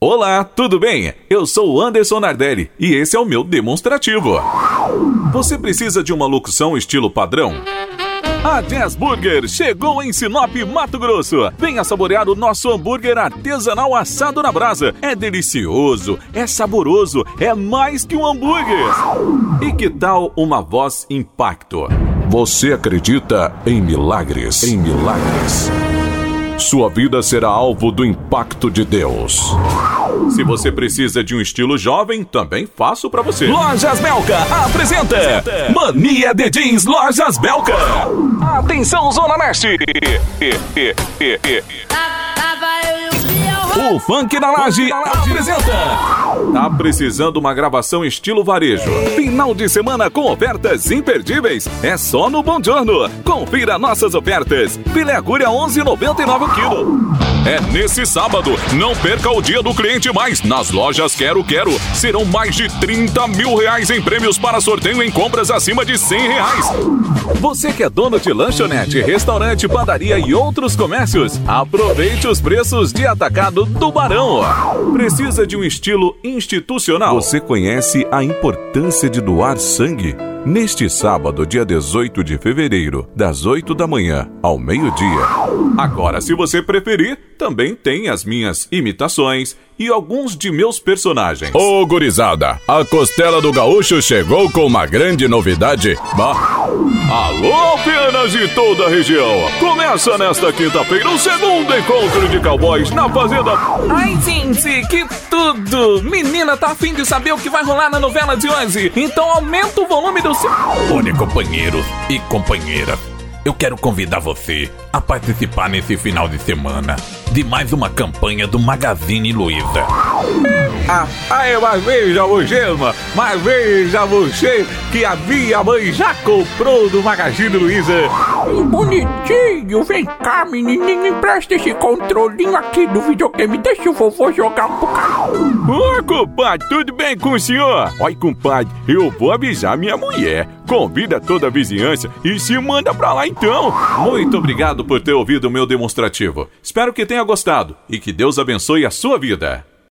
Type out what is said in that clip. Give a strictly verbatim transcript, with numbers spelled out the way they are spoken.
Olá, tudo bem? Eu sou o Anderson Nardelli e esse é o meu demonstrativo. Você precisa de uma locução estilo padrão? A Jazz Burger chegou em Sinop, Mato Grosso. Venha saborear o nosso hambúrguer artesanal assado na brasa. É delicioso, é saboroso, é mais que um hambúrguer. E que tal uma voz impacto? Você acredita em milagres? Em milagres. Sua vida será alvo do impacto de Deus. Se você precisa de um estilo jovem, também faço pra você. Lojas Belka apresenta Mania de Jeans Lojas Belka. Atenção, Zona Leste. O Funk da Laje apresenta. Tá precisando uma gravação estilo varejo? Final de semana com ofertas imperdíveis. É só no Bom Giorno. Confira nossas ofertas. Filé agulha onze reais e noventa e nove centavos o quilo. É nesse sábado. Não perca o dia do cliente mais. Nas lojas Quero Quero. Serão mais de trinta mil reais em prêmios para sorteio em compras acima de cem reais. Você que é dono de lanchonete, restaurante, padaria e outros comércios, aproveite os preços de atacado do Barão. Precisa de um estilo institucional? Você conhece a importância de doar sangue? Neste sábado, dia dezoito de fevereiro, das oito da manhã ao meio-dia. Agora, se você preferir, também tem as minhas imitações e alguns de meus personagens. Ô, gurizada, a Costela do Gaúcho chegou com uma grande novidade. Bah. Alô, penas de toda a região! Começa nesta quinta-feira o segundo encontro de cowboys na Fazenda... Ai, gente, que tudo! Menina, tá afim de saber o que vai rolar na novela de hoje? Então aumenta o volume do seu... Olha, companheiros e companheiras, eu quero convidar você a participar nesse final de semana de mais uma campanha do Magazine Luiza. Ah, aí, mas veja você, mano, mas veja você que a minha mãe já comprou do Magazine Luiza. Bonitinho, vem cá, menininho, empresta esse controlinho aqui do videogame, deixa o vovô jogar um bocado. Ô, compadre, tudo bem com o senhor? Oi, compadre, eu vou avisar minha mulher. Convida toda a vizinhança e se manda pra lá então. Muito obrigado por ter ouvido o meu demonstrativo. Espero que tenha gostado e que Deus abençoe a sua vida.